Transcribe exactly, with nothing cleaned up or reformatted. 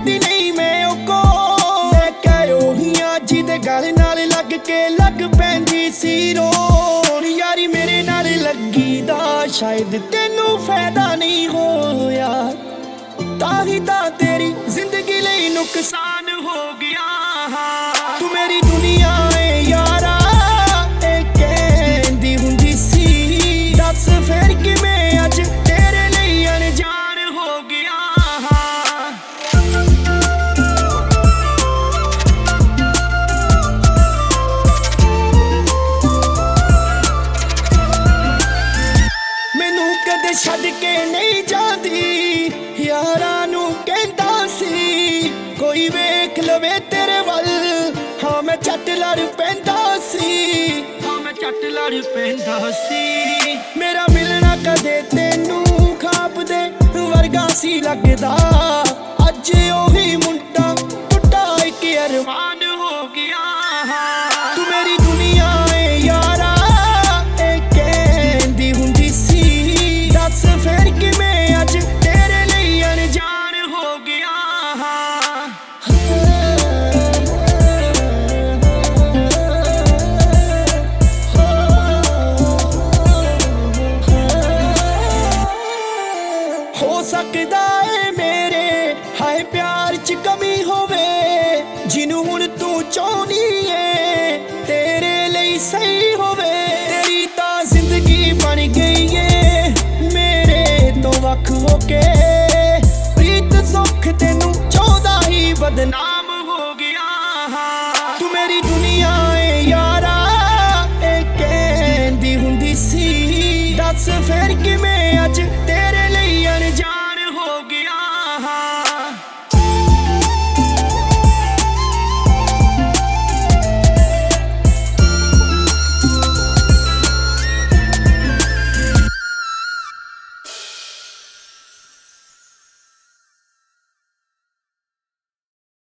करदी नहीं मैं ओको लेके ओहियां जिदे गल नाल लग के लग पैंदी सी रोन यारी मेरे नाल लगी दा शायद तेनू फायदा नहीं होया ताही ता तेरी जिंदगी लई नुकसान हो गया तू मेरी दुनिया है यारा ए कहंदी हुंदी सी दस फिर किवें अज तेरे लई अनजान हो गया मैनू कदे छड्ड के नहीं जांदी यारां नू कहंदा सी कोई वेख लवे तेरे वल हाँ मैं झट लड़ पैंदा सी हाँ मैं झट लड़ पैंदा सी मेरा मिलना कदे तेनू खाब दे वर्गा सी लगदा अज ओही मुंडा टुटा इक अरमान हो गया तू मेरी दुनिया है यारा ए कहंदी हुंदी सी दस फिर किवें अज तेरे लई अनजान हो गया हो सकदा है मेरे हाय प्यार च कमी होवे जिनू हुण तू चाहनी है तेरे लई सही होवे तेरी तां जिंदगी बन गई है मेरे तो वख होके प्रीत सुख तेनू चाहदा ही बदनाम हो गया तू मेरी दुनिया है यारा ए कहंदी हुंदी सी दस फिर किवें